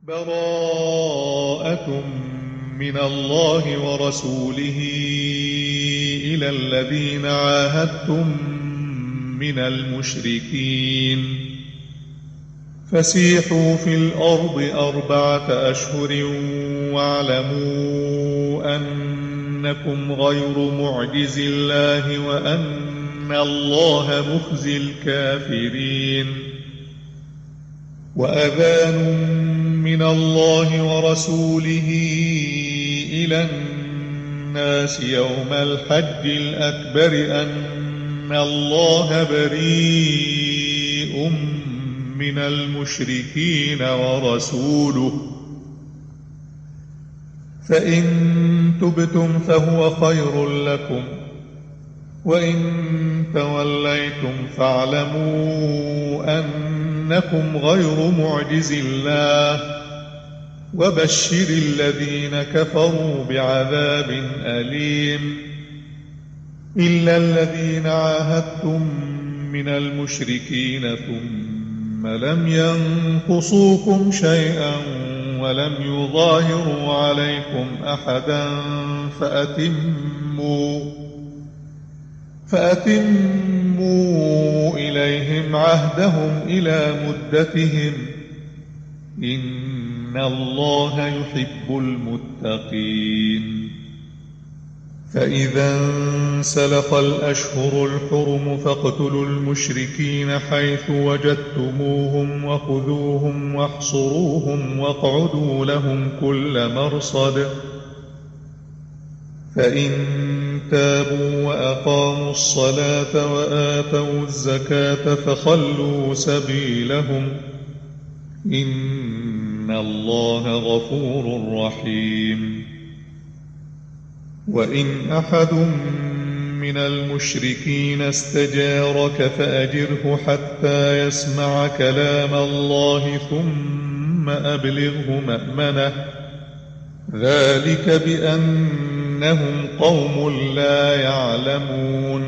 براءة من الله ورسوله إلى الذين عاهدتم من المشركين فسيحوا في الأرض 4 أشهر واعلموا أنكم غير معجز الله وأن الله مخزي الكافرين. وأذان من الله ورسوله إلى الناس يوم الحج الأكبر أن الله بريء من المشركين ورسوله، فإن تبتم فهو خير لكم، وإن توليتم فاعلموا أنكم غير معجز الله، وبشر الذين كفروا بعذاب أليم. إلا الذين عاهدتم من المشركين ثم لم ينقصوكم شيئا ولم يظاهروا عليكم أحدا فأتموا إليهم عهدهم إلى مدتهم، إن الله يحب المتقين. فإذا انسلخ الأشهر الحرم فاقتلوا المشركين حيث وجدتموهم وخذوهم واحصروهم واقعدوا لهم كل مرصد، فإن تابوا وأقاموا الصلاة وآتوا الزكاة فخلوا سبيلهم، إن الله غفور رحيم. وإن أحد من المشركين استجارك فأجره حتى يسمع كلام الله ثم أبلغه مأمنه، ذلك بأنهم قوم لا يعلمون.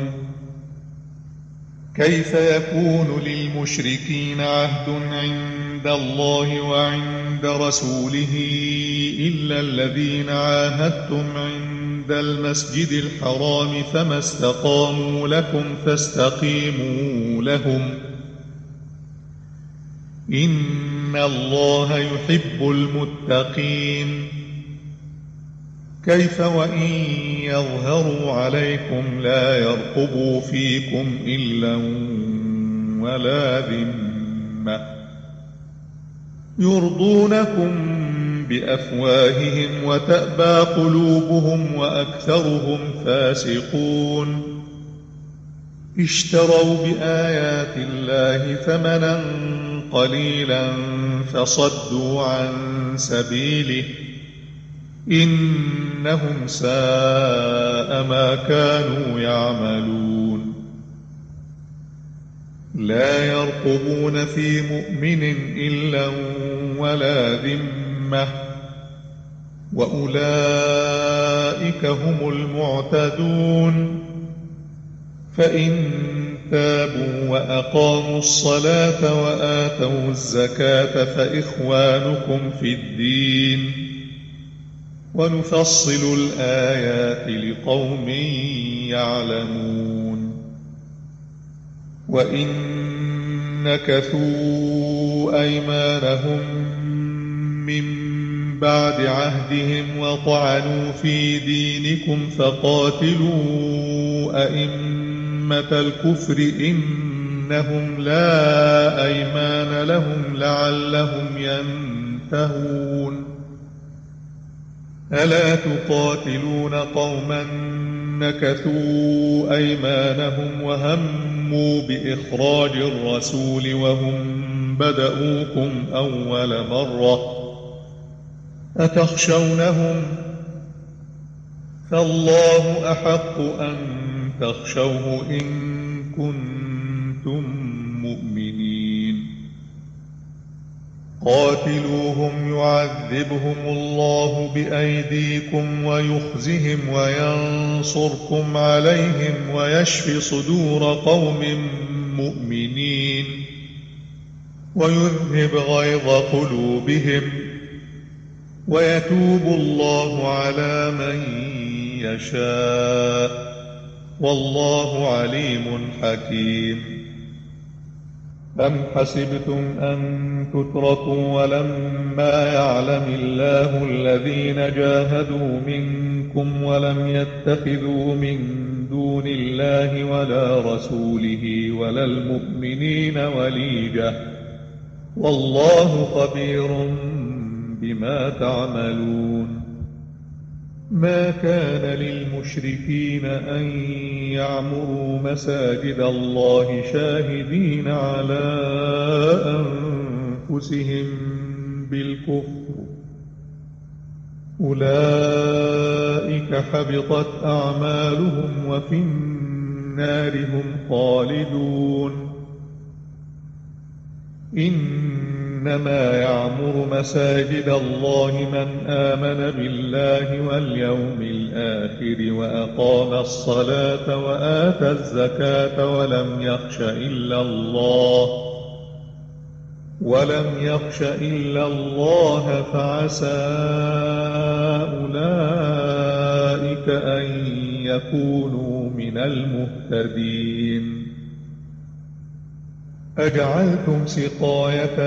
كيف يكون للمشركين عهد عند الله وعند رسوله إلا الذين عاهدتم عند المسجد الحرام، فما استقاموا لكم فاستقيموا لهم، إن الله يحب المتقين. كيف وإن يظهروا عليكم لا يرقبوا فيكم إلا ولا ذمة، يرضونكم بأفواههم وتأبى قلوبهم وأكثرهم فاسقون. اشتروا بآيات الله ثمنا قليلا فصدوا عن سبيله، إنهم ساء ما كانوا يعملون. لا يرقبون في مؤمن إلا ولا ذمة، وأولئك هم المعتدون. فإن تابوا وأقاموا الصلاة وآتوا الزكاة فإخوانكم في الدين، ونفصل الآيات لقوم يعلمون. وإن نكثوا أيمانهم من بعد عهدهم وطعنوا في دينكم فقاتلوا أئمة الكفر إنهم لا أيمان لهم لعلهم ينتهون. ألا تقاتلون قوما نكثوا أيمانهم وهموا بإخراج الرسول وهم بدؤوكم أول مرة، أتخشونهم؟ فالله أحق أن تخشوه إن كنتم مؤمنين. قاتلوهم يعذبهم الله بأيديكم ويخزهم وينصركم عليهم ويشف صدور قوم مؤمنين، ويذهب غيظ قلوبهم، ويتوب الله على من يشاء، والله عليم حكيم. أم حسبتم أن تتركوا ولما يعلم الله الذين جاهدوا منكم ولم يتخذوا من دون الله ولا رسوله ولا المؤمنين وليجة، والله خبير بما تعملون. ما كان للمشركين أن يعمروا مساجد الله شاهدين على أنفسهم بالكفر، أولئك حبطت أعمالهم وفي النار هم خالدون. إنما يعمر مساجد الله من آمن بالله واليوم الآخر وأقام الصلاة وآتى الزكاة ولم يخش إلا الله فعسى أولئك أن يكونوا من المهتدين. أجعلتم سقاية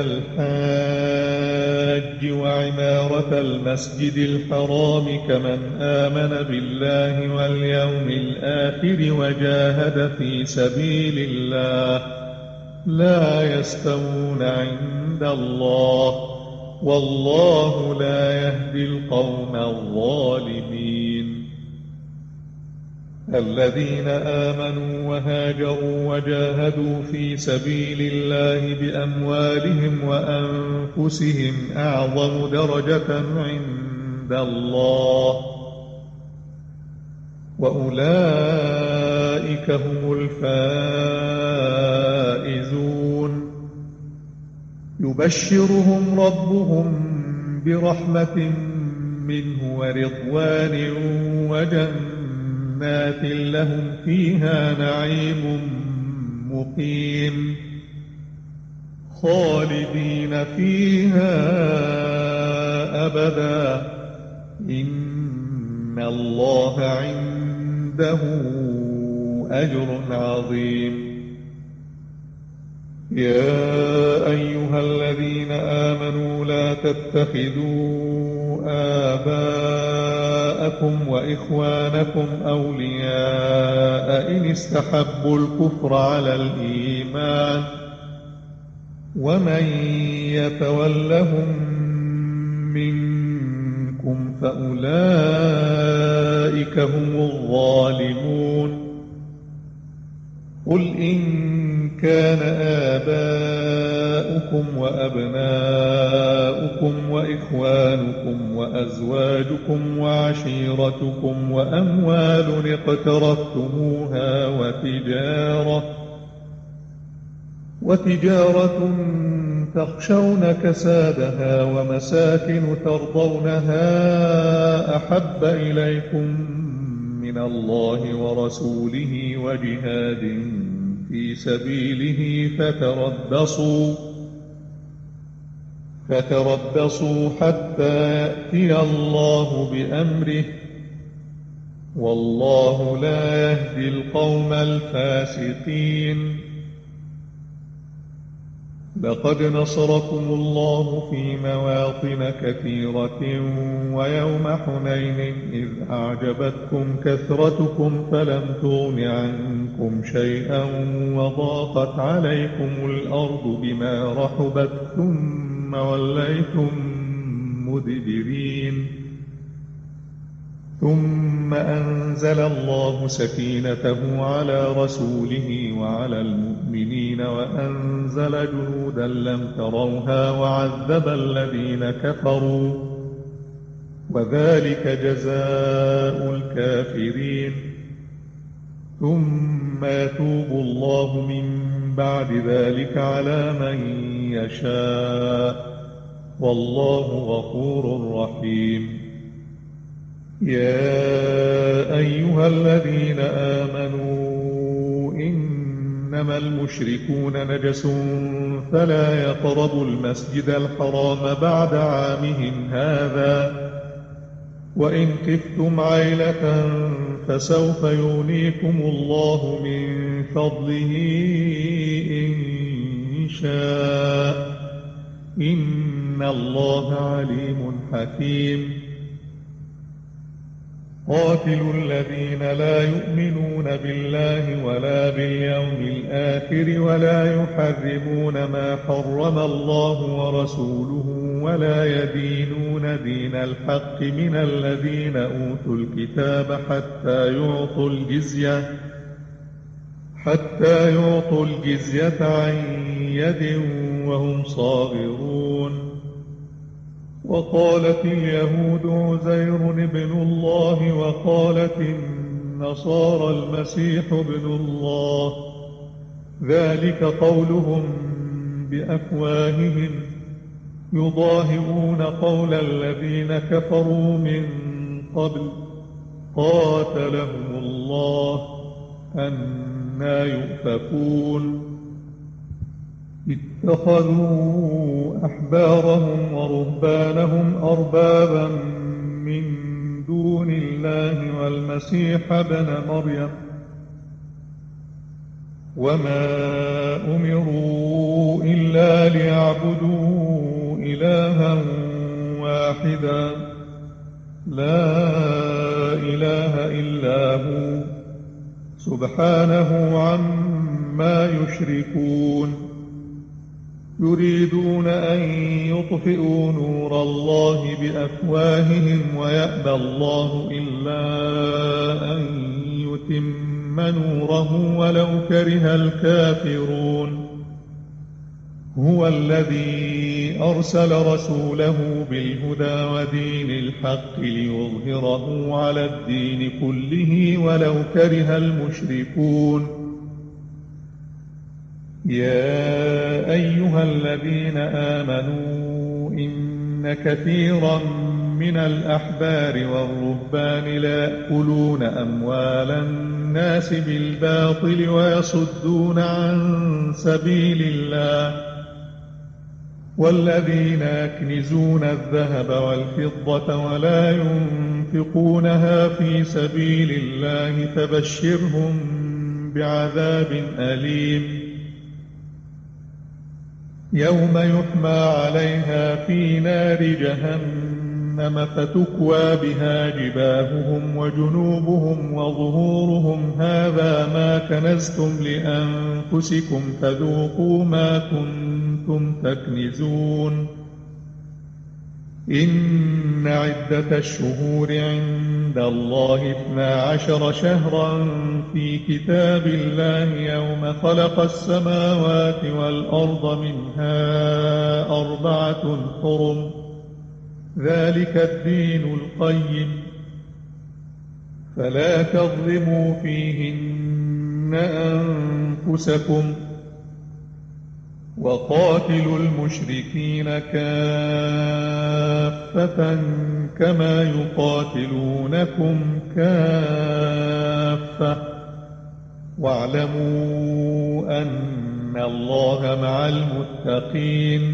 الحاج وعمارة المسجد الحرام كمن آمن بالله واليوم الآخر وجاهد في سبيل الله، لا يستوون عند الله، والله لا يهدي القوم الظالمين. الذين آمنوا وهاجروا وجاهدوا في سبيل الله بأموالهم وأنفسهم أعظم درجة عند الله، وأولئك هم الفائزون. يبشرهم ربهم برحمة منه ورضوان وجنات لهم فيها نعيم مقيم خالدين فيها أبدا، إن الله عنده أجر عظيم. يا أيها الذين آمنوا لا تتخذوا آباءكم وإخوانكم أولياء إن استحبوا الكفر على الإيمان، ومن يتولهم منكم فأولئك هم الظالمون. قل إن كان آباؤكم وأبناؤكم وإخوانكم وأزواجكم وعشيرتكم وأموال اقترفتموها وتجارة تخشون كسادها ومساكن ترضونها أحب إليكم من الله ورسوله وجهاد في سبيله فتربصوا حتى يأتي الله بأمره، والله لا يهدي القوم الفاسقين. لقد نصركم الله في مواطن كثيرة ويوم حنين إذ أعجبتكم كثرتكم فلم تغن عنكم شيئا وضاقت عليكم الأرض بما رحبت ثم وليتم مدبرين. ثم أنزل الله سكينته على رسوله وعلى المؤمنين وأنزل جنودا لم تروها وعذب الذين كفروا، وذلك جزاء الكافرين. ثم يتوب الله من بعد ذلك على من يشاء، والله غفور رحيم. يا أيها الذين آمنوا إن إنما المشركون نجس فلا يقربوا المسجد الحرام بعد عامهم هذا وإن خفتم عيلة فسوف يغنيكم الله من فضله إن شاء إن الله عليم حكيم قاتلوا الذين لا يؤمنون بالله ولا باليوم الآخر ولا يحرمون ما حرم الله ورسوله ولا يدينون دين الحق من الذين أوتوا الكتاب حتى يعطوا الجزية عن يد وهم صاغرون وقالت اليهود عزير ابن الله وقالت النصارى المسيح ابن الله ذلك قولهم بأفواههم يضاهئون قول الذين كفروا من قبل قاتلهم الله أنى يؤفكون اتخذوا أحبارهم ورهبانهم أربابا من دون الله والمسيح ابن مريم وما أمروا إلا ليعبدوا إلها واحدا لا إله إلا هو سبحانه عما يشركون يريدون أن يطفئوا نور الله بأفواههم ويأبى الله إلا أن يتم نوره ولو كره الكافرون هو الذي أرسل رسوله بالهدى ودين الحق ليظهره على الدين كله ولو كره المشركون يا أيها الذين آمنوا إن كثيرا من الأحبار والرهبان ليأكلون أموال الناس بالباطل ويصدون عن سبيل الله والذين يكنزون الذهب والفضة ولا ينفقونها في سبيل الله فبشرهم بعذاب أليم يوم يحمى عليها في نار جهنم فتكوى بها جباههم وجنوبهم وظهورهم هذا ما كنزتم لأنفسكم فذوقوا ما كنتم تكنزون إن عدة الشهور عند الله 12 شهرا في كتاب الله يوم خلق السماوات والأرض منها 4 حرم ذلك الدين القيم فلا تظلموا فيهن أنفسكم وقاتلوا المشركين كافة كما يقاتلونكم كافة واعلموا أن الله مع المتقين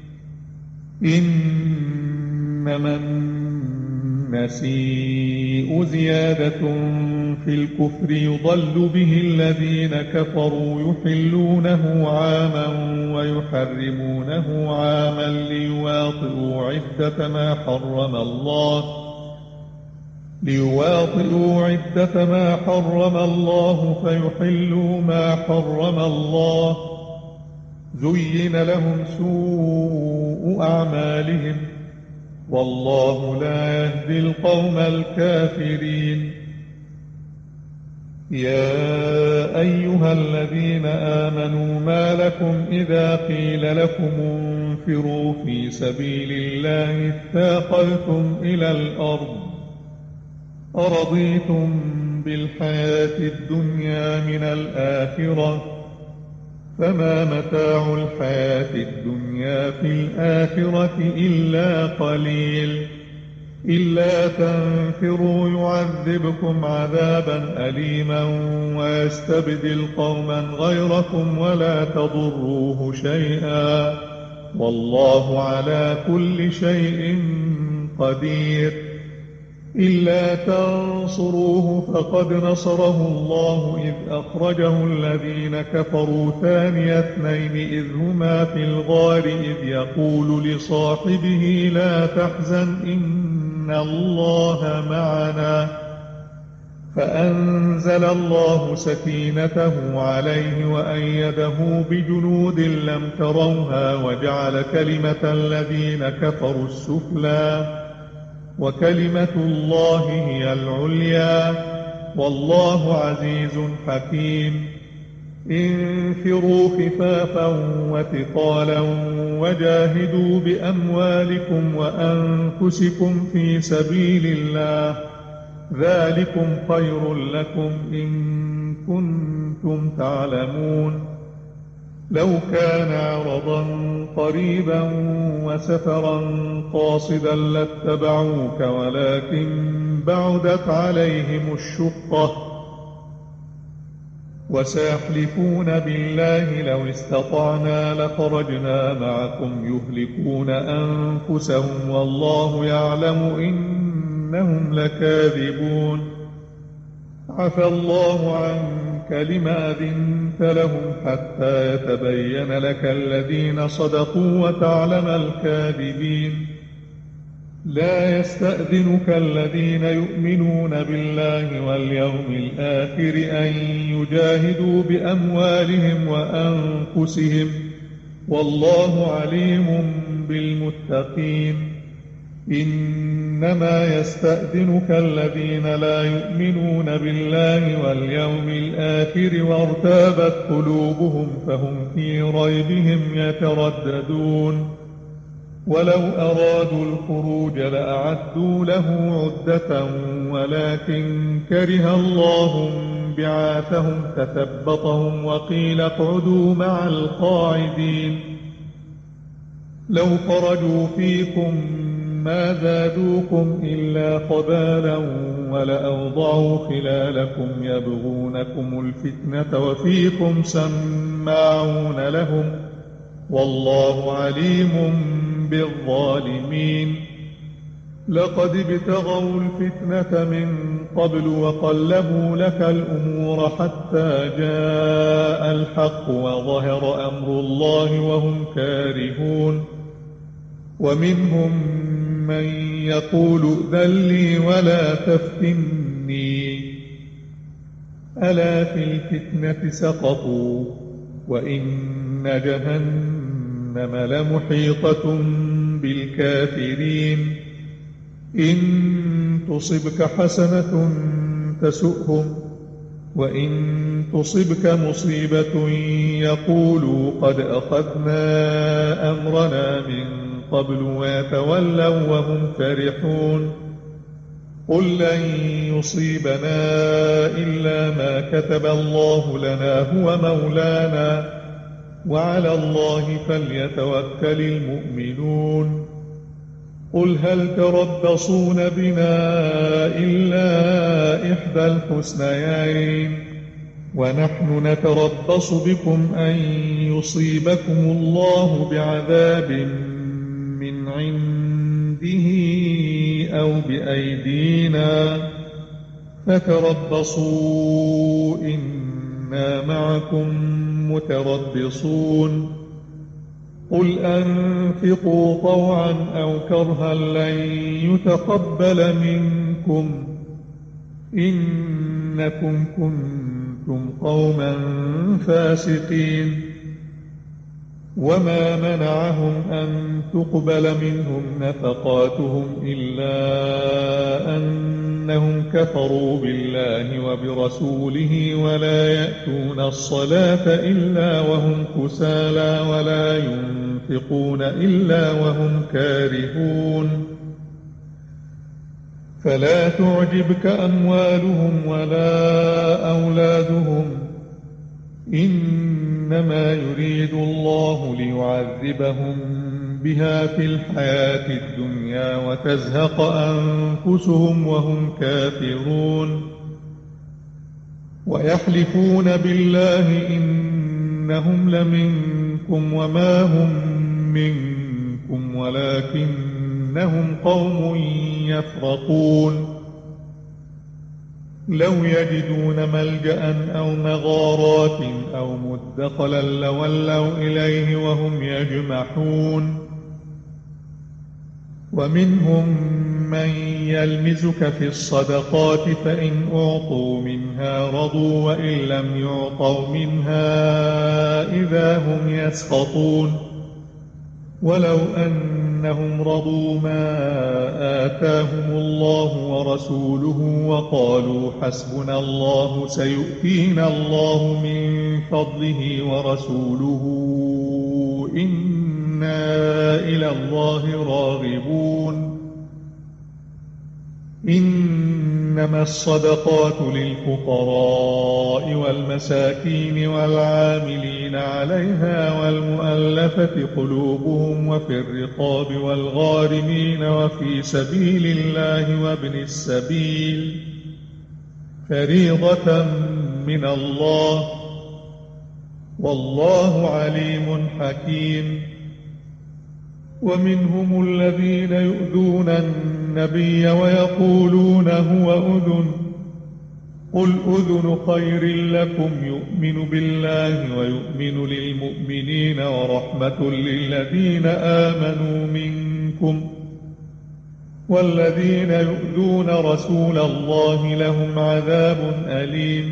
إنما النسيء زيادة في الكفر يضل به الذين كفروا يحلونه عاما ويحرمونه عاما ليواطئوا عدة ما حرم الله فيحلوا ما حرم الله زين لهم سوء أعمالهم والله لا يهدي القوم الكافرين يا أيها الذين آمنوا ما لكم إذا قيل لكم انفروا في سبيل الله اثاقلتم إلى الأرض أرضيتم بالحياة الدنيا من الآخرة فما متاع الحياة الدنيا في الآخرة إلا قليل إلا تنفروا يعذبكم عذابا أليما ويستبدل قوما غيركم ولا تضروه شيئا والله على كل شيء قدير. إلا تنصروه فقد نصره الله إذ أخرجه الذين كفروا ثاني اثنين إذ هما في الغار إذ يقول لصاحبه لا تحزن إن الله معنا فأنزل الله سكينته عليه وأيده بجنود لم تروها وجعل كلمة الذين كفروا السفلى وكلمة الله هي العليا والله عزيز حكيم. انفروا خفافا وثقالا وجاهدوا بأموالكم وأنفسكم في سبيل الله ذلكم خير لكم إن كنتم تعلمون. لو كان عرضا قريبا وسفرا قاصدا لاتبعوك ولكن بعدت عليهم الشقة وسيحلفون بالله لو استطعنا لخرجنا معكم يهلكون أنفسهم والله يعلم إنهم لكاذبون. عفى الله عنك لما أذنت لهم حتى يتبين لك الذين صدقوا وتعلم الكاذبين. لا يستأذنك الذين يؤمنون بالله واليوم الآخر أن يجاهدوا بأموالهم وأنفسهم والله عليم بالمتقين. إنما يستأذنك الذين لا يؤمنون بالله واليوم الآخر وارتابت قلوبهم فهم في ريبهم يترددون. ولو أرادوا الخروج لأعدوا له عدة ولكن كره الله بعاثهم فثبطهم وقيل اقعدوا مع القاعدين. لو خرجوا فيكم ما زادوكم إلا خبالا ولأوضعوا خلالكم يبغونكم الفتنة وفيكم سماعون لهم والله عليم بالظالمين. لقد ابتغوا الفتنة من قبل وقلبوا لك الأمور حتى جاء الحق وظهر أمر الله وهم كارهون. ومنهم من يقول ائذن لي ولا تفتني ألا في الفتنة سقطوا وإن جهنم لمحيطة بالكافرين. إن تصبك حسنة تسؤهم وإن تصبك مصيبة يقولوا قد أخذنا أمرنا من قبل ويتولوا وهم فرحون. قل لن يصيبنا إلا ما كتب الله لنا هو مولانا وعلى الله فليتوكل المؤمنون. قل هل تربصون بنا إلا إحدى الحسنيين ونحن نتربص بكم أن يصيبكم الله بعذاب من عنده أو بأيدينا فتربصوا إنا معكم متربصون. قل أنفقوا طوعا أو كرها لن يتقبل منكم إنكم كنتم قوما فاسقين. وما منعهم أن تقبل منهم نفقاتهم إلا أنهم كفروا بالله وبرسوله ولا يأتون الصلاة إلا وهم كسالى ولا ينفقون إلا وهم كارهون. فلا تعجبك أموالهم ولا أولادهم إنما يريد الله ليعذبهم بها في الحياة الدنيا وتزهق أنفسهم وهم كافرون ويحلفون بالله إنهم لمنكم وما هم منكم ولكنهم قوم يفرقون لو يجدون ملجأ أو مغارات أو مدخلا لولوا إليه وهم يجمحون ومنهم من يلمزك في الصدقات فإن أعطوا منها رضوا وإن لم يعطوا منها إذا هم يسخطون ولو أنهم رضوا ما آتاهم الله ورسوله وقالوا حسبنا الله سيؤتينا الله من فضله ورسوله إنا إلى الله راغبون إنما الصدقات للفقراء والمساكين والعاملين عليها والمؤلفة قلوبهم وفي الرقاب والغارمين وفي سبيل الله وابن السبيل فريضة من الله والله عليم حكيم ومنهم الذين يؤذون النبي ويقولون هو أذن قل أذن خير لكم يؤمن بالله ويؤمن للمؤمنين ورحمة للذين آمنوا منكم والذين يؤذون رسول الله لهم عذاب أليم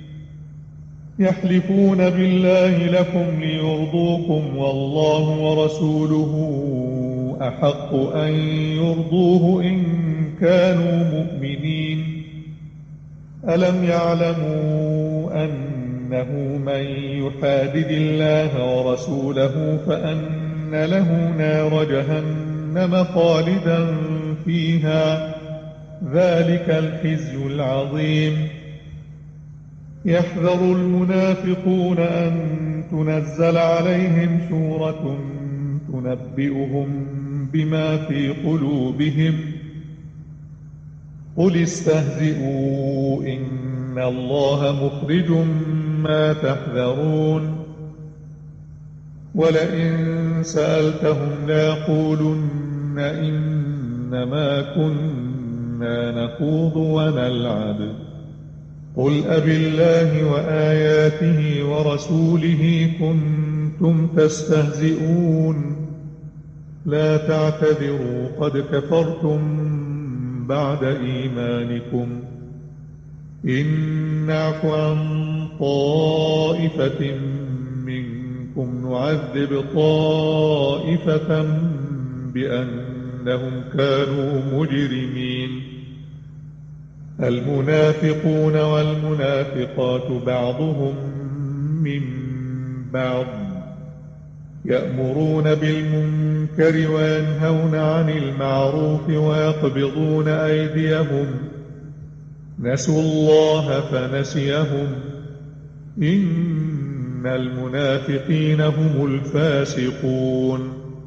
يحلفون بالله لكم ليرضوكم والله ورسوله أحق أن يرضوه إن كانوا مؤمنين ألم يعلموا أنه من يحادد الله ورسوله فأن له نار جهنم خالدا فيها ذلك الخزي العظيم يحذر المنافقون أن تنزل عليهم سورة تنبئهم بما في قلوبهم قل استهزئوا إن الله مخرج ما تحذرون ولئن سألتهم ليقولن إنما كنا نخوض ونلعب قل أبالله وآياته ورسوله كنتم تستهزئون لا تعتذروا قد كفرتم بعد إيمانكم إن نعف عن طائفة منكم نعذب طائفة بأنهم كانوا مجرمين المنافقون والمنافقات بعضهم من بعض يأمرون بالمنكر وينهون عن المعروف ويقبضون أيديهم نسوا الله فنسيهم إن المنافقين هم الفاسقون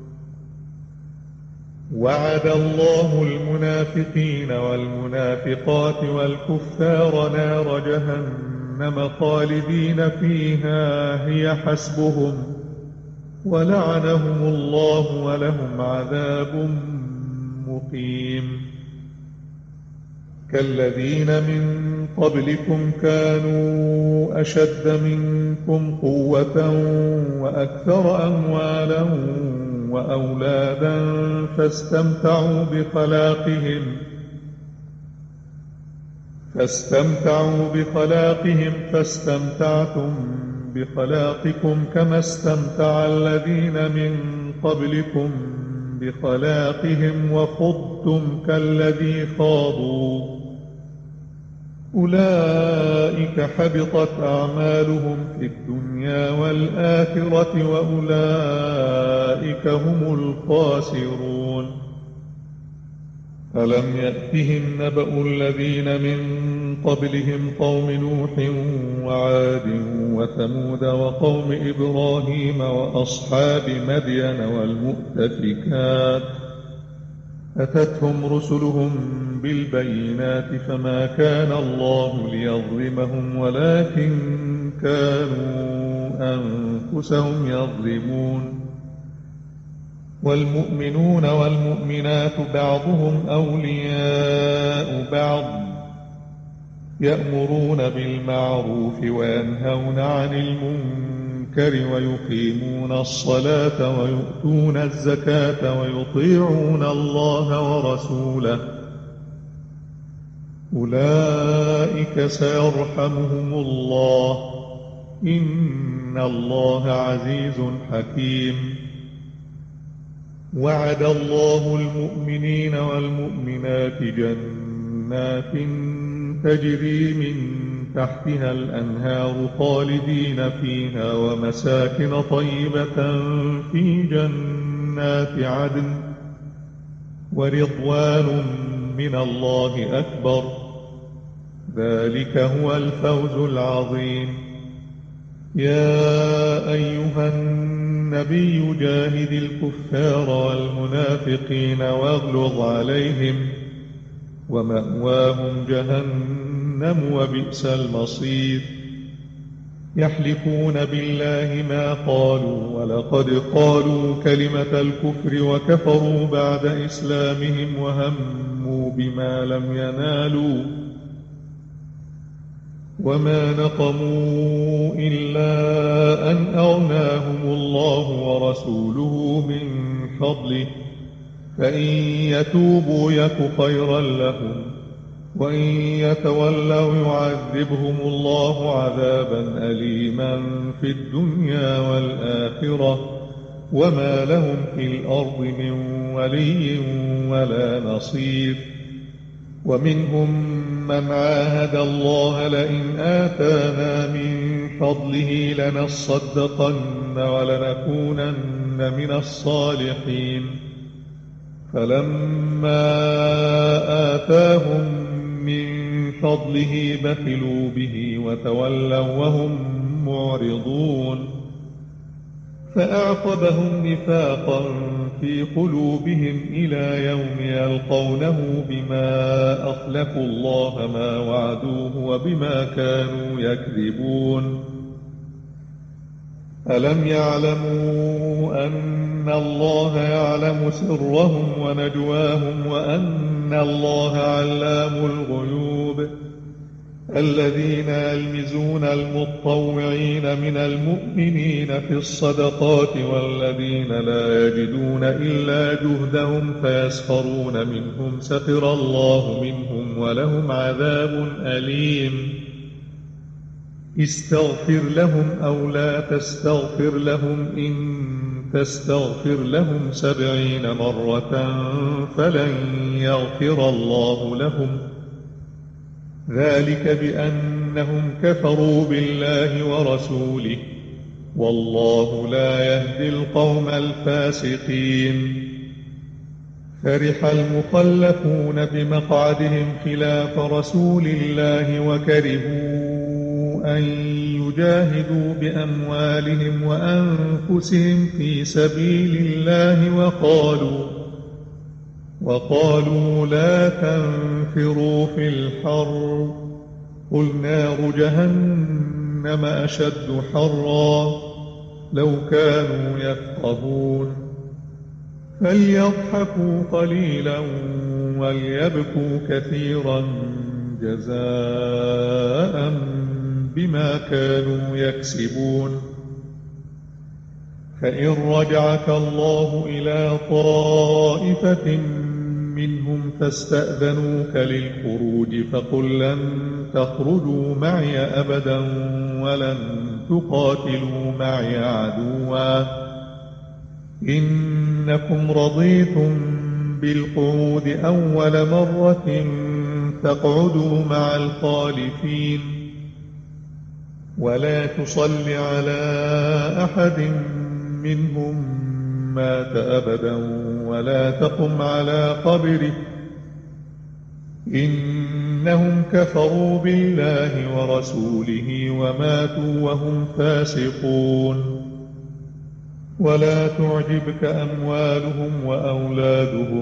وعد الله المنافقين والمنافقات والكفار نار جهنم خالدين فيها هي حسبهم ولعنهم الله ولهم عذاب مقيم كالذين من قبلكم كانوا أشد منكم قوة وأكثر أموالا وأولادا فاستمتعوا بخلاقهم فاستمتعتم بخلاقكم كما استمتع الذين من قبلكم بخلاقهم وخضتم كالذي خاضوا أولئك حبطت أعمالهم في الدنيا والآخرة وأولئك هم الخاسرون ألم يأتهم نبأ الذين من قبلهم قوم نوح وعاد وثمود وقوم إبراهيم وأصحاب مدين والمؤتفكات أتتهم رسلهم بالبينات فما كان الله ليظلمهم ولكن كانوا أنفسهم يظلمون. والمؤمنون والمؤمنات بعضهم أولياء بعض يأمرون بالمعروف وينهون عن المنكر ويقيمون الصلاة ويؤتون الزكاة ويطيعون الله ورسوله أولئك سيرحمهم الله إن الله عزيز حكيم. وعد الله المؤمنين والمؤمنات جنات تجري من تحتها الأنهار خالدين فيها ومساكن طيبة في جنات عدن ورضوان من الله أكبر ذلك هو الفوز العظيم. يا أيها النبي جاهد الكفار والمنافقين واغلظ عليهم ومأواهم جهنم وبئس المصير. يحلفون بالله ما قالوا ولقد قالوا كلمة الكفر وكفروا بعد إسلامهم وهموا بما لم ينالوا وما نقموا إلا أن أغناهم الله ورسوله من فضله فإن يتوبوا يك خيرا لهم وإن يتولوا يعذبهم الله عذابا أليما في الدنيا والآخرة وما لهم في الأرض من ولي ولا نصير. ومنهم من عاهد الله لئن آتانا من فضله لنصدقن ولنكونن من الصالحين فلما آتاهم من فضله بخلوا به وتولوا وهم معرضون فأعقبهم نفاقا في قلوبهم إلى يوم يلقونه بما أخلفوا الله ما وعدوه وبما كانوا يكذبون. ألم يعلموا أن الله يعلم سرهم ونجواهم وأن الله علام الغيوب. الذين يلمزون المطوعين من المؤمنين في الصدقات والذين لا يجدون إلا جهدهم فيسخرون منهم سخر الله منهم ولهم عذاب أليم. استغفر لهم أو لا تستغفر لهم إن تستغفر لهم 70 مرة فلن يغفر الله لهم ذلك بأنهم كفروا بالله ورسوله والله لا يهدي القوم الفاسقين. فرح المخلفون بمقعدهم خلاف رسول الله وكرهوا أن يجاهدوا بأموالهم وأنفسهم في سبيل الله وقالوا لا تنفروا في الحر قل نار جهنم أشد حرا لو كانوا يفقهون. فليضحكوا قليلا وليبكوا كثيرا جزاء بما كانوا يكسبون. فإن رجعك الله إلى طائفة منهم فاستأذنوك للخروج فقل لن تخرجوا معي أبدا ولن تقاتلوا معي عدوا إنكم رضيتم بالقعود أول مرة فاقعدوا مع الخالفين ولا تصل على أحد منهم مات أبدا ولا تقم على قبره إنهم كفروا بالله ورسوله وماتوا وهم فاسقون. ولا تعجبك أموالهم وأولادهم،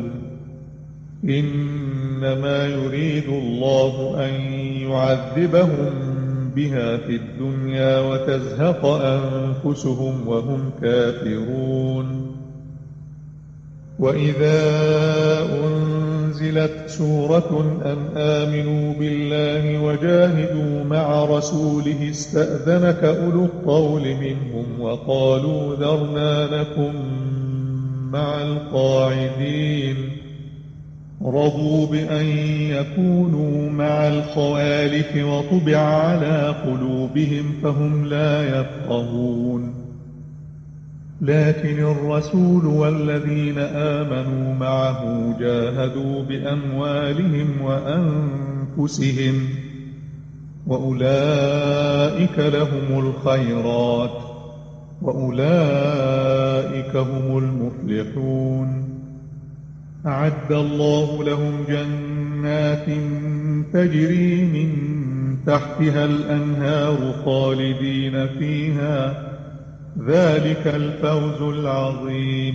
إنما يريد الله أن يعذبهم بها في الدنيا وتزهق أنفسهم وهم كافرون. وإذا أنزلت سورة أن آمنوا بالله وجاهدوا مع رسوله استأذنك أولو الطول منهم وقالوا ذرنا نكن مع القاعدين. رضوا بأن يكونوا مع الخوالف وطبع على قلوبهم فهم لا يفقهون. لكن الرسول والذين آمنوا معه جاهدوا بأموالهم وأنفسهم، وأولئك لهم الخيرات، وأولئك هم المفلحون. أعد الله لهم جنات تجري من تحتها الأنهار خالدين فيها، ذلك الفوز العظيم.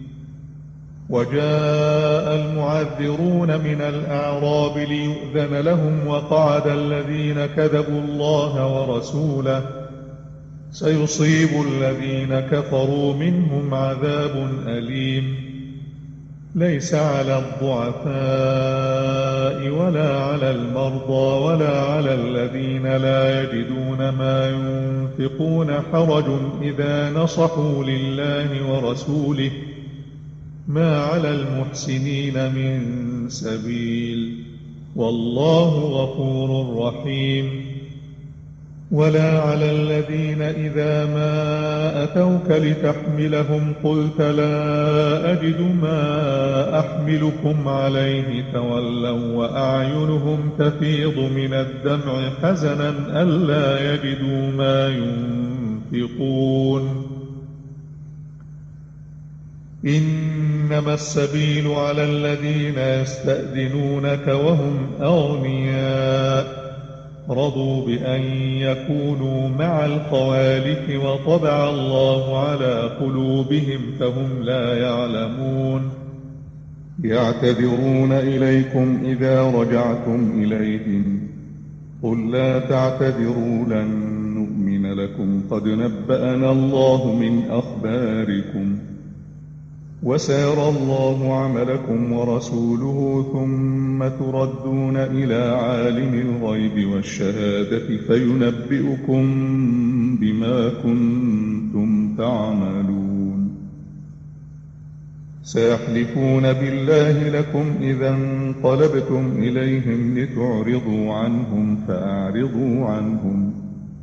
وجاء المعذرون من الأعراب ليؤذن لهم وقعد الذين كذبوا الله ورسوله، سيصيب الذين كفروا منهم عذاب أليم. ليس على الضعفاء ولا على المرضى ولا على الذين لا يجدون ما ينفقون حرج إذا نصحوا لله ورسوله، ما على المحسنين من سبيل، والله غفور رحيم. ولا على الذين إذا ما أتوك لتحملهم قلت لا أجد ما أحملكم عليه تولوا وأعينهم تفيض من الدمع حزنا ألا يجدوا ما ينفقون. إنما السبيل على الذين يستأذنونك وهم أغنياء، رضوا بأن يكونوا مع الخوالف وطبع الله على قلوبهم فهم لا يعلمون. يعتذرون إليكم إذا رجعتم إليهم، قل لا تعتذروا لن نؤمن لكم قد نبأنا الله من أخباركم، وسيرى الله عملكم ورسوله ثم تردون إلى عالم الغيب والشهادة فينبئكم بما كنتم تعملون. سيحلفون بالله لكم إذا انقلبتم إليهم لتعرضوا عنهم فأعرضوا عنهم،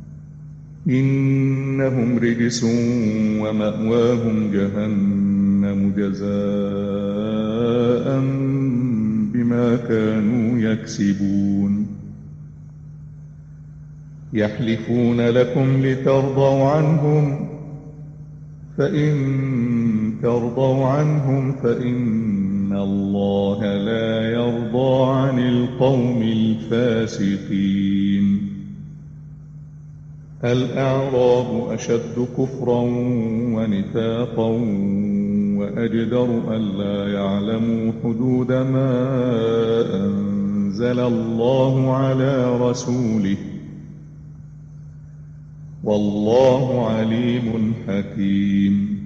إنهم رجس ومأواهم جهنم جزاء بما كانوا يكسبون. يحلفون لكم لترضوا عنهم، فإن ترضوا عنهم فإن الله لا يرضى عن القوم الفاسقين. الأعراب أشد كفرا ونفاقا وأجدر ألا يعلموا حدود ما أنزل الله على رسوله، والله عليم حكيم.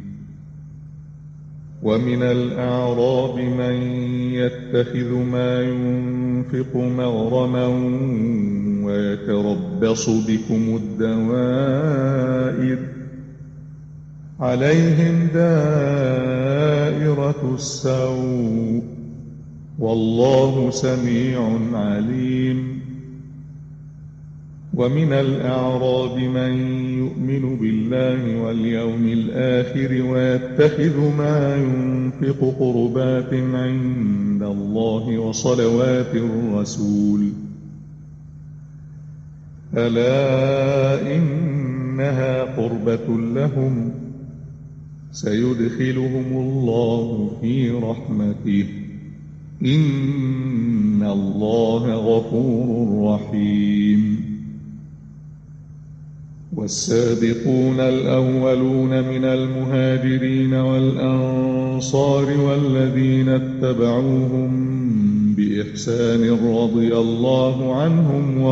ومن الأعراب من يتخذ ما ينفق مغرما ويتربص بكم الدوائر، عليهم دائرة السوء، والله سميع عليم. ومن الأعراب من يؤمن بالله واليوم الآخر ويتخذ ما ينفق قربات عند الله وصلوات الرسول، ألا إنها قربة لهم، سيدخلهم الله في رحمته، إن الله غفور رحيم. والسابقون الأولون من المهاجرين والأنصار والذين اتبعوهم بإحسان رضي الله عنهم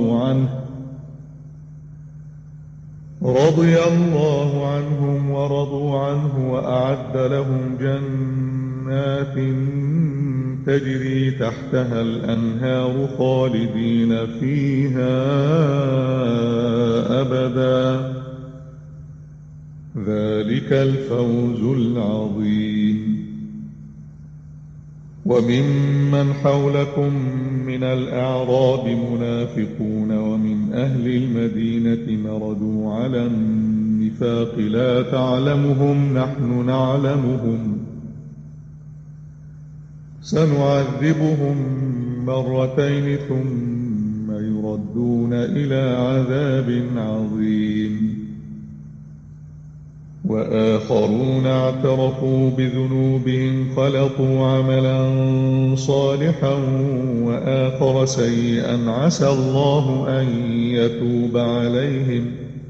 ورضوا عنه وأعد لهم جنات تجري تحتها الأنهار خالدين فيها أبدا، ذلك الفوز العظيم. وممن حولكم من الأعراب منافقون ومن أهل المدينة مردوا على النفاق لا تعلمهم نحن نعلمهم سنعذبهم مرتين ثم يردون إلى عذاب عظيم. وآخرون اعترفوا بذنوبهم خلطوا عملا صالحا وآخر سيئا عسى الله أن يتوب عليهم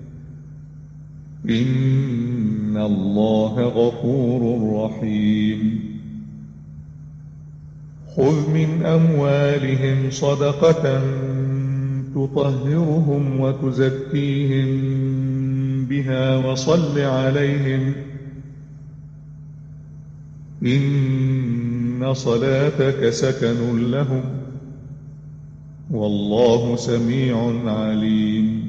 إن الله غفور رحيم. خذ من أموالهم صدقة تطهرهم وتزكيهم بها وصل عليهم إن صلاتك سكن لهم والله سميع عليم.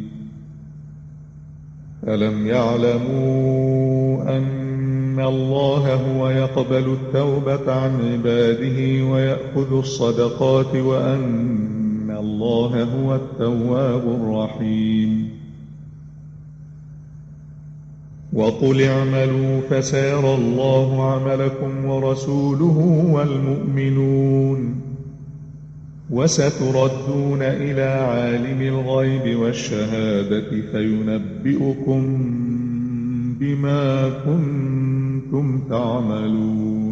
ألم يعلموا أن الله هو يقبل التوبة عن عباده ويأخذ الصدقات وأن الله هو التواب الرحيم. وقل اعملوا فسيرى الله عملكم ورسوله والمؤمنون وستردون إلى عالم الغيب والشهادة فينبئكم بما كنتم تعملون.